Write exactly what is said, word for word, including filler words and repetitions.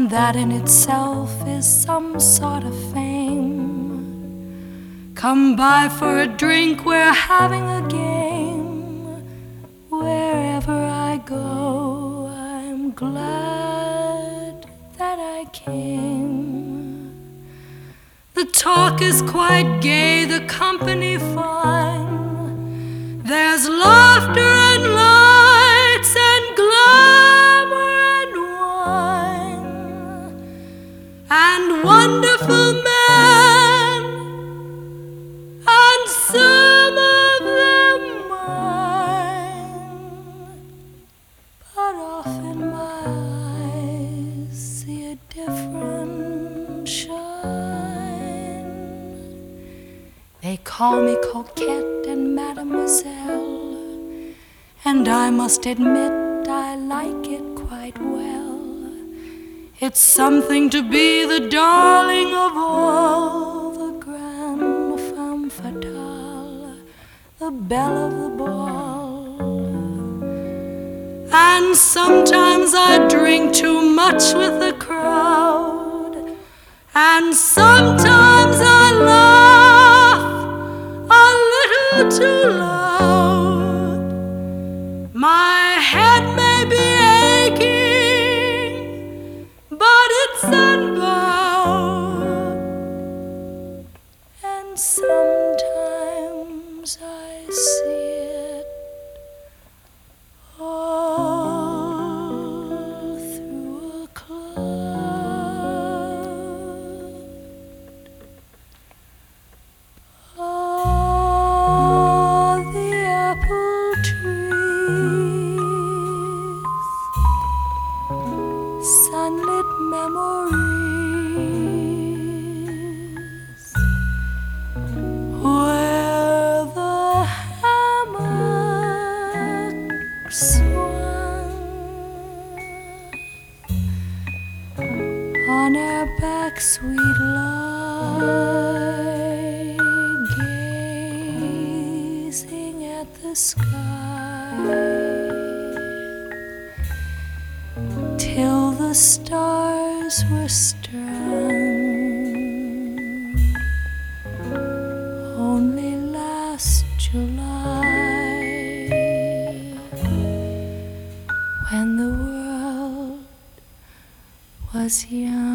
and that in itself is some sort of fame. Come by for a drink, we're having a game. Wherever I go, I'm glad that I came. The talk is quite gay, the company fine. There's laughter and lights and glamour and wine and wonderful men, and some of them mine. But often my eyes see a different shine. They call me coquette and mademoiselle, and I must admit I like it quite well. It's something to be the darling of all, the grande femme fatale, the belle of the ball. And sometimes I drink too much with the crowd, and sometimes I laugh a little too loud. My head may be aching, but it's unbowed. And sometimes I see it all through a cloud. Oh, the apple trees, sunlit memories, where the hammock swung. On our back, sweet lie, gazing at the sky, till the stars were strung. Only last July, when the world was young.